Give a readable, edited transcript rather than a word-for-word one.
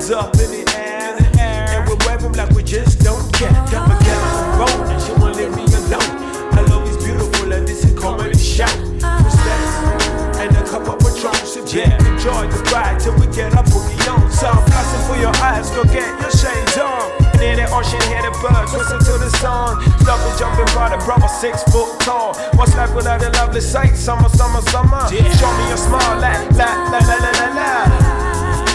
hands up in the air, and we'll wave them like we just don't care. Got my gal on the phone and she won't leave me alone. I love is beautiful and this is comedy show. Footsteps and a cup of Patron. So yeah, enjoy the ride till we get our boogie on. So I'm flashing for your eyes, go get your shades on. Near the ocean, hear the birds, listen to the song. Love is jumping by the brother, 6 foot tall. What's life without a lovely sight? Summer, summer, summer. Yeah. Show me your smile, la la la la la la la.